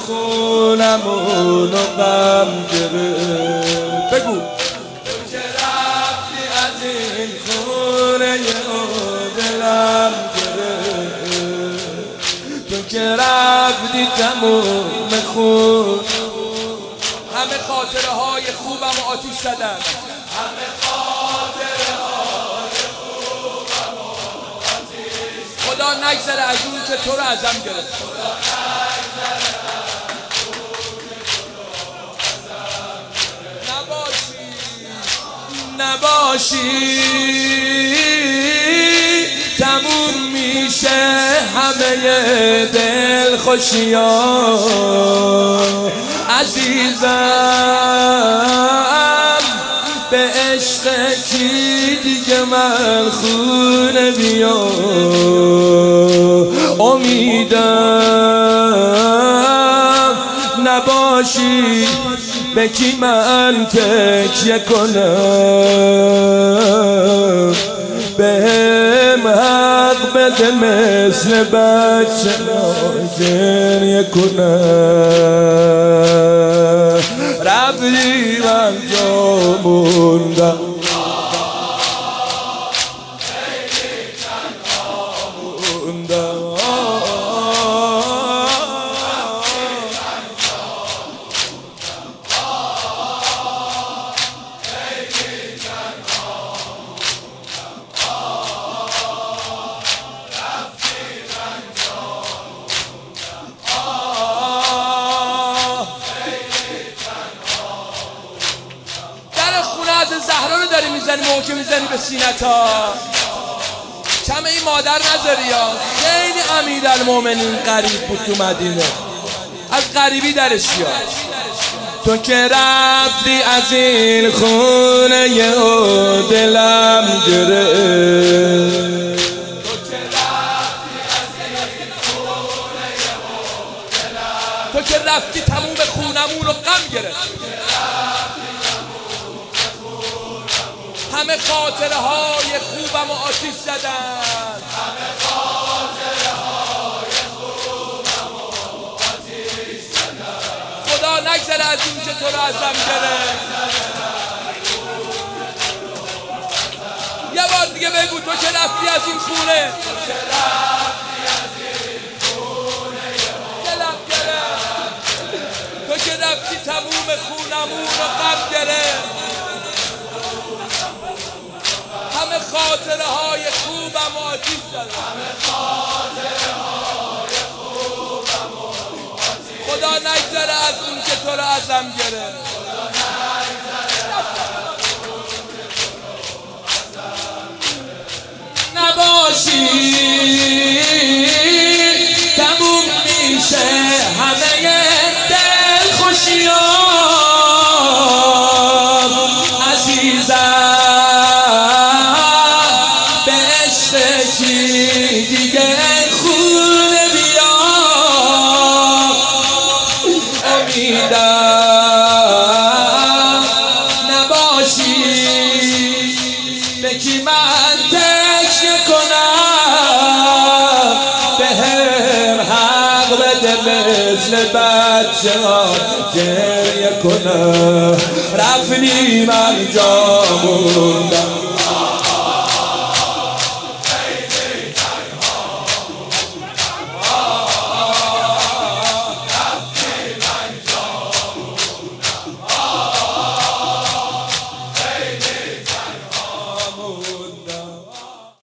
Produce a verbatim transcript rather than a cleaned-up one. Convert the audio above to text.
خونمون و غم گرفت. بگو تو که رفتی از این خونه و دلم گرفت، تو که رفتی تموم خون. همه خاطره های خوبم و آتیش زدن، همه خاطره های خوبم و آتیش. خدا نگذره از اون که تو رو ازم گرفت. نباشی تموم میشه همه دل خوشیان. عزیزم به عشق کی دیگه من خونه بیا. امیدم نباشی به کی من تکیه کنم. بهم حق بده مثل بچه گریه کنم. رفتی من جا موندم، زهرا رو داری میزنی موقع میزنی به سینتا. کم این مادر نذاری یا خیلی امیرالمومنین غریب بود تو مدینه، از غریبی درش بیار. تو که رفتی از این خونه و دلم گرفت، تو که رفتی تموم خونمون رو غم گرفت. همه خاطره های خوبم و آتیش زدن، همه خاطره های خوبم و آتیش زدن. خدا نگذره از این که تو رو ازم گرفت. یه بار دیگه بگو تو که رفتی از این خونه، دلم گرفت. تو که رفتی تموم خونمون رو غم گرفت. همه خاطره های خوبم آتیش زدن، همه خاطره های خوبم آتیش. خدا نگذره از اون که تو رو ازم گرفت. نباشی تموم میشه همه دل خوشیان. عزیزم دیگه خونه بیا. امیدم نباشی به کی من تکیه کنم. بهم حق بده مثل بچه ها گریه کنم. رفتی من جا موندم.